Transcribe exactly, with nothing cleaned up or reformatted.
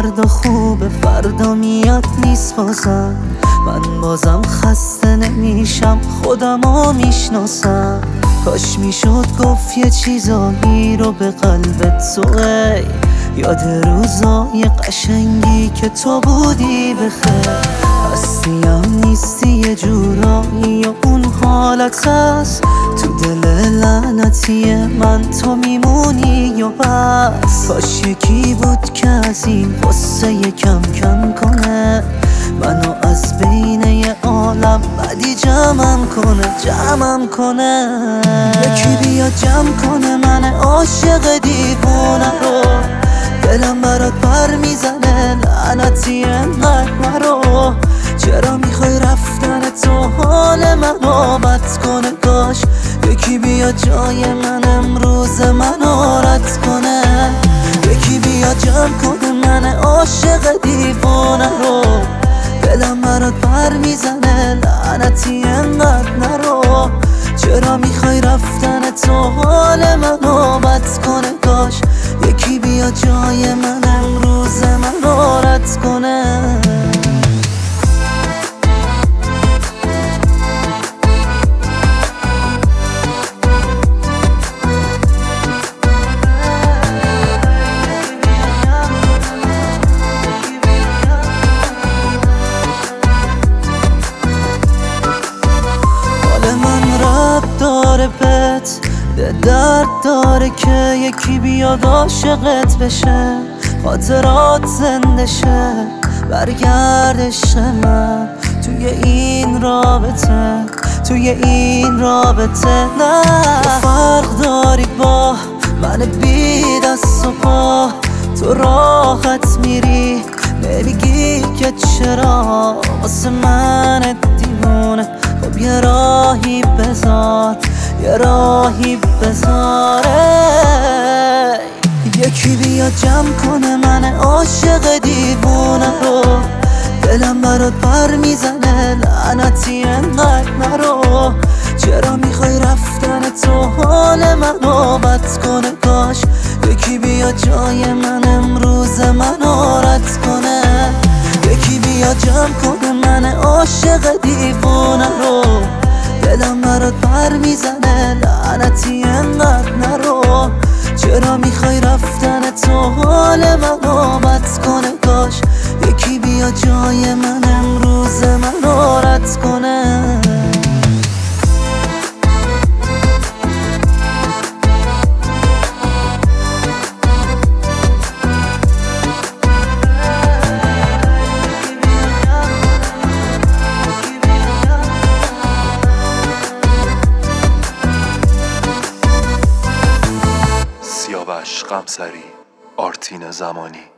فردا خوبه، فردا میاد نیست بازم. من بازم خسته نمیشم، خودمو میشناسم. کاش میشد گفت یه چیزایی رو به قلبت تو، ای یاد روزای قشنگی که تو بودی بخیر. هستیم نیستی یه جورایی یا اون حالت هست تو دل لعنتی من، تو میمونی یا بس. کاش یکی بود که از این قصه کم کم کنه، منو از بین یه عالم بدی جمعم کنه، جمعم کنه. یکی بیا جمع کنه من عاشق دیوونه رو، دلم برات پر میزنه لعنتی انقدر نرو. چرا میخوای رفتن تو حال منو بد کنه؟ کاش یکی بیا جای من امروز منو رد کنه. یکی بیا جمع کنه من عاشق دیوونه رو، دلم برات پر میزنه لعنتی انقدر نرو. چرا میخوای رفتن تو حال منو بد کنه؟ کاش یکی بیا جای من امروز منو رد کنه. داره بهت درد داره که یکی بیاد عاشقت بشه، خاطرات زنده شه، برگردش من توی این رابطه، توی این رابطه. نه فرق داری با من بی دست و پا، تو راحت میری نمیگی که چرا واسه من دیوونه. خب یه راهی بذار، یه راهی بذاره. یکی بیا جمع کنه من عاشق دیوونه رو، دلم برات پر میزنه لعنتی انقدر نرو. چرا میخوای رفتن تو حال منو بد کنه؟ کاش یکی بیا جای من امروز منو رد کنه. یکی بیا جمع کنه من عاشق دیوونه رو، دلم برات پر میزنه لعنتی انقدر نرو. چرا میخوای رفتن تو حال منو بد کنه؟ کاش یکی بیا جای من امروز منو رد کنه. سیاوش قمصری، آرتین زمانی.